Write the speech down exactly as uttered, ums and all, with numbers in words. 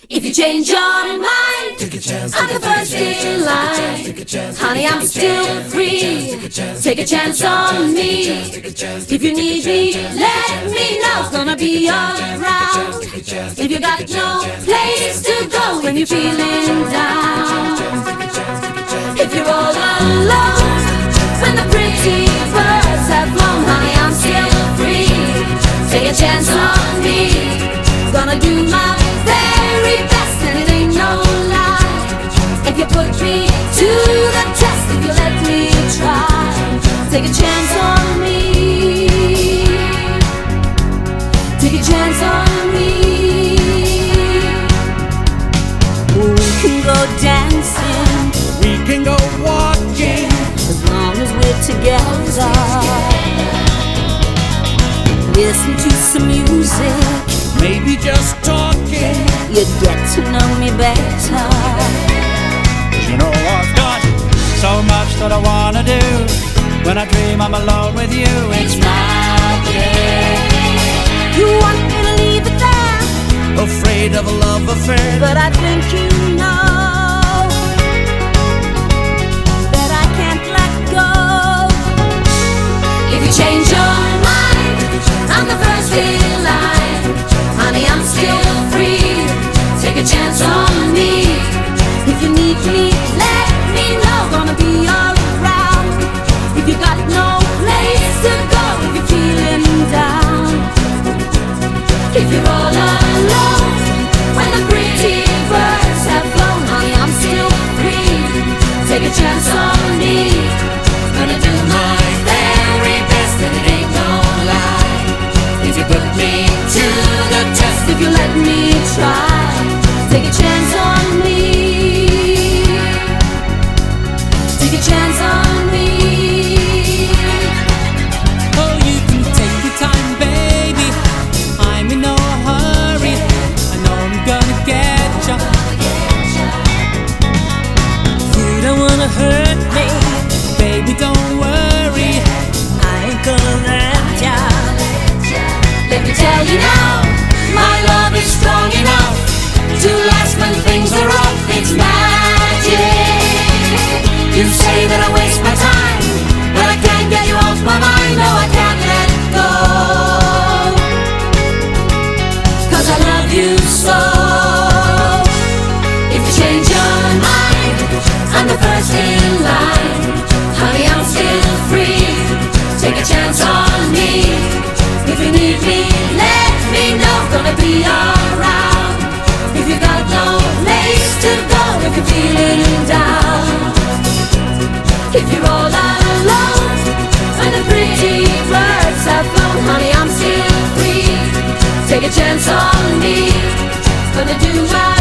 If you change your mind, take a chance, I'm the first in line. Honey, I'm still free. Take a chance on me. If you need me, let me know. It's gonna be around. If you got no place to go when you're feeling down, if you're all alone when the pretty birds have flown, honey, I'm still free. Take a chance on me. Gonna do my very best, and it ain't no lie. If you put me to the test, if you let me try, take a chance on me. Take a chance on me. We can go dancing, we can go walking, as long as we're together. Listen to some music, maybe just talking, you'd get to know me better. You know I've got so much that I wanna do. When I dream I'm alone with you, it's magic. You want me to leave it there, afraid of a love affair, but I think you know that I can't let go. If you change your mind, I'm the first in line. Honey, I'm still free. Take a chance on me. If you need me, let me know. Gonna be around. If you got no place to go, if you're feeling down, if you're all alone when the pretty birds have flown, honey, I'm still free. Take a chance on me. Gonna do my very best, and it ain't no lie. If you put me to the test, if you let me try, take a chance on me. Take a chance on me. oh, you can take your time, baby. I'm in no hurry. I know I'm gonna get ya. You don't wanna hurt me, Baby, don't worry. I ain't gonna let ya. Let me tell you now, my love is strong enough to last when things are rough. It's magic. You say that I waste my time, but I can't get you off my mind. No, I can't let go, 'cause I love you so. If you change your mind, I'm the first in line. Honey, I'm still free. Take a chance on me. If you need me, let me know. Gonna be around. If you got no place to go, if you're feeling down, if you're all alone when the pretty birds have flown, honey, I'm still free. Take a chance on me. Gonna do my